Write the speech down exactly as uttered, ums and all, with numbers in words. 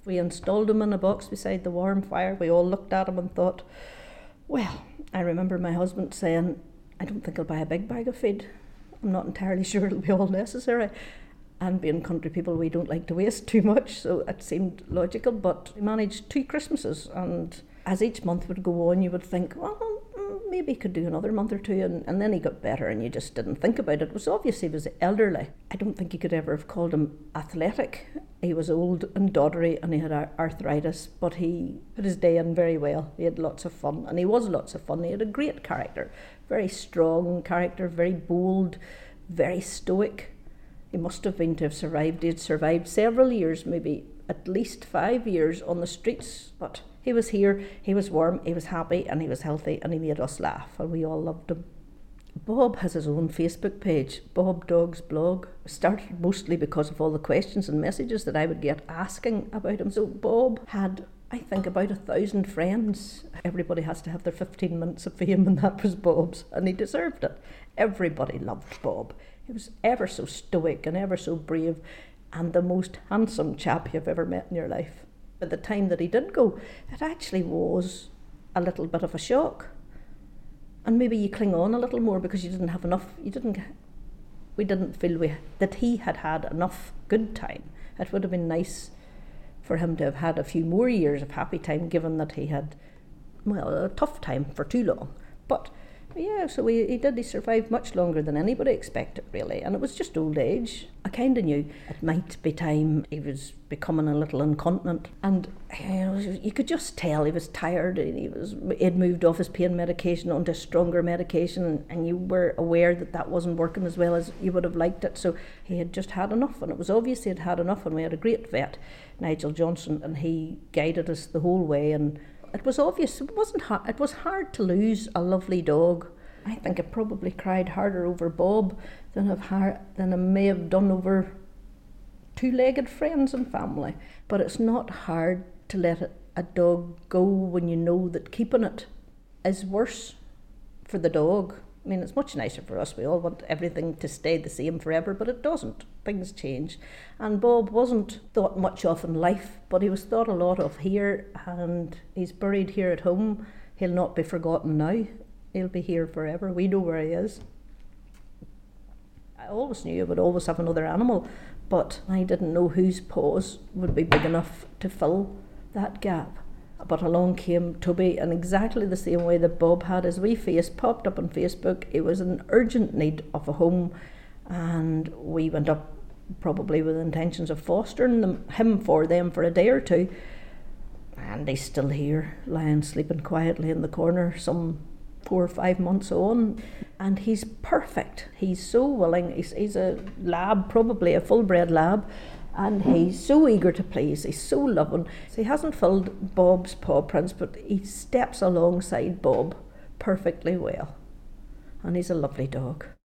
We installed him in a box beside the warm fire. We all looked at him and thought, well, I remember my husband saying, I don't think I'll buy a big bag of feed. I'm not entirely sure it'll be all necessary. And being country people, we don't like to waste too much, so it seemed logical. But we managed two Christmases, and as each month would go on, you would think, well, maybe he could do another month or two, and, and then he got better, and you just didn't think about it. It was obvious he was elderly. I don't think you could ever have called him athletic. He was old and doddery, and he had arthritis, but he put his day in very well. He had lots of fun, and he was lots of fun. He had a great character, very strong character, very bold, very stoic. He must have been to have survived. He had survived several years, maybe at least five years on the streets, but he was here, he was warm, he was happy, and he was healthy, and he made us laugh, and we all loved him. Bob has his own Facebook page, Bob Dog's Blog. It started mostly because of all the questions and messages that I would get asking about him. So Bob had, I think, about a thousand friends. Everybody has to have their fifteen minutes of fame, and that was Bob's, and he deserved it. Everybody loved Bob. He was ever so stoic and ever so brave, and the most handsome chap you've ever met in your life. At the time that he did go, it actually was a little bit of a shock. And maybe you cling on a little more because you didn't have enough, you didn't, we didn't feel we, that he had had enough good time. It would have been nice for him to have had a few more years of happy time, given that he had, well, a tough time for too long. But yeah, so he, he did, he survived much longer than anybody expected, really, and it was just old age. I kind of knew it might be time he was becoming a little incontinent, and you know, you could just tell he was tired, and he was, he'd moved off his pain medication onto stronger medication, and you were aware that that wasn't working as well as you would have liked it, so he had just had enough, and it was obvious he had had enough, and we had a great vet, Nigel Johnson, and he guided us the whole way, and it was obvious. It wasn't hard. It was hard to lose a lovely dog. I think I probably cried harder over Bob than I've har- than I may have done over two-legged friends and family. But it's not hard to let a, a dog go when you know that keeping it is worse for the dog. I mean, it's much nicer for us. We all want everything to stay the same forever, but it doesn't. Things change. And Bob wasn't thought much of in life, but he was thought a lot of here, and he's buried here at home. He'll not be forgotten now. He'll be here forever. We know where he is. I always knew I would always have another animal, but I didn't know whose paws would be big enough to fill that gap. But along came Toby in exactly the same way that Bob had. His wee face popped up on Facebook. It was an urgent need of a home, and we went up probably with intentions of fostering them, him for them for a day or two. And he's still here, lying sleeping quietly in the corner, some four or five months on, and he's perfect. He's so willing. He's, he's a lab, probably a full-bred lab, and he's so eager to please. He's so loving. So he hasn't filled Bob's paw prints, but he steps alongside Bob perfectly well, and he's a lovely dog.